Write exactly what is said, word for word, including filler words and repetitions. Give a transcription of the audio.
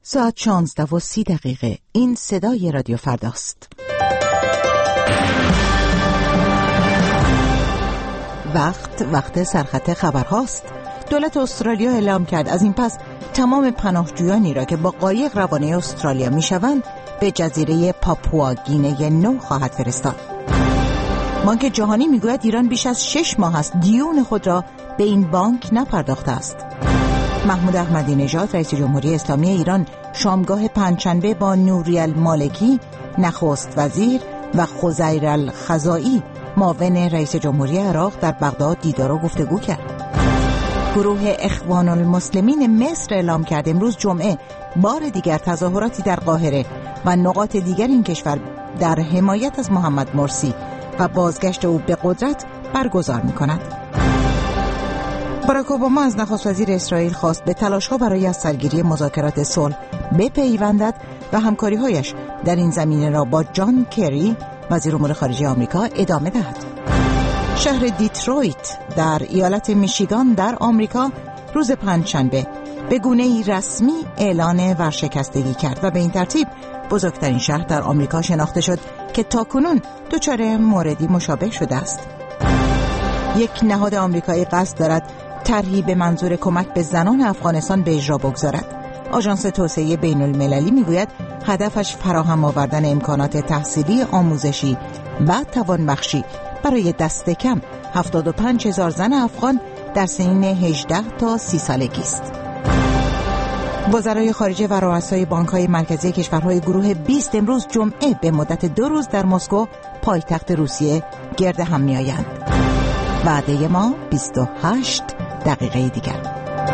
ساعت شانزده و سی دقیقه. این صدای رادیو فرداست. وقت وقت سرخط خبرهاست. دولت استرالیا اعلام کرد از این پس تمام پناهجویانی را که با قایق روانه استرالیا میشوند به جزیره پاپوا گینه نو خواهد فرستاد. بانک جهانی میگوید ایران بیش از شش ماه است دیون خود را به این بانک نپرداخته است. محمود احمدی نژاد رئیس جمهوری اسلامی ایران شامگاه پنجشنبه با نوری المالکی نخست وزیر و خزیر الخزائی معاون رئیس جمهوری عراق در بغداد دیدار و گفتگو کرد. گروه اخوان المسلمین مصر اعلام کرد امروز جمعه بار دیگر تظاهراتی در قاهره و نقاط دیگر این کشور در حمایت از محمد مرسی و بازگشت او به قدرت برگزار می‌کند. باراک اوباما از نخست وزیر اسرائیل خواست به تلاش‌ها برای از سرگیری مذاکرات صلح بپیوندد و همکاری‌هایش در این زمینه را با جان کری وزیر امور خارجه آمریکا ادامه دهد. شهر دیترویت در ایالت میشیگان در آمریکا روز پنجشنبه به گونه‌ای رسمی اعلان ورشکستگی کرد و به این ترتیب بزرگترین شهر در آمریکا شناخته شد که تاکنون دچار موردی مشابه شده است. یک نهاد آمریکایی قصد دارد طرحی به منظور کمک به زنان افغانستان به اجرا بگذارد. آژانس توسعه بین المللی میگوید هدفش فراهم آوردن امکانات تحصیلی آموزشی و توانبخشی برای دست کم هفتاد و پنج هزار زن افغان در سنین هجده تا سی سالگی است. وزرای خارجه و رؤسای بانک‌های مرکزی کشورهای گروه بیست امروز جمعه به مدت دو روز در مسکو پایتخت روسیه گرد هم می‌آیند. وعده ما بیست و هشت دقیقه دیگر.